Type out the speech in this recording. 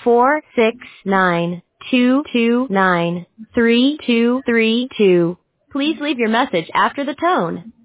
469-229-3232. Please leave your message after the tone.